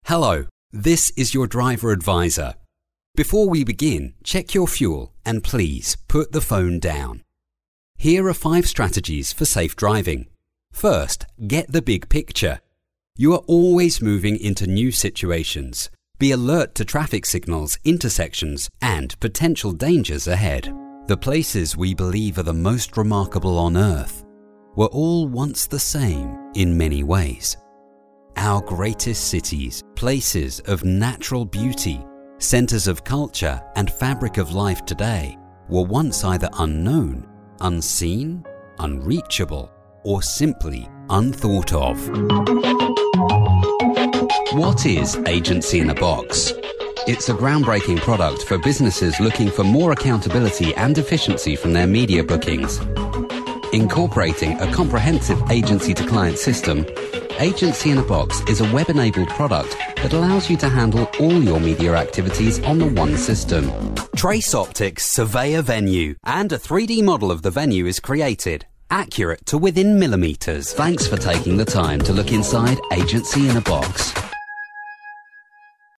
Hello, this is your driver advisor. Before we begin, check your fuel and please put the phone down. Here are 5 strategies for safe driving. First, get the big picture. You are always moving into new situations. Be alert to traffic signals, intersections, and potential dangers ahead. The places we believe are the most remarkable on Earth were all once the same in many ways. Our greatest cities, places of natural beauty, centers of culture and fabric of life today were once either unknown, unseen, unreachable, or simply unthought of. What is Agency in a Box? It's a groundbreaking product for businesses looking for more accountability and efficiency from their media bookings. Incorporating a comprehensive agency-to-client system, Agency in a Box is a web-enabled product that allows you to handle all your media activities on the one system. Trace optics survey a venue, and a 3D model of the venue is created, accurate to within millimeters. Thanks for taking the time to look inside Agency in a Box.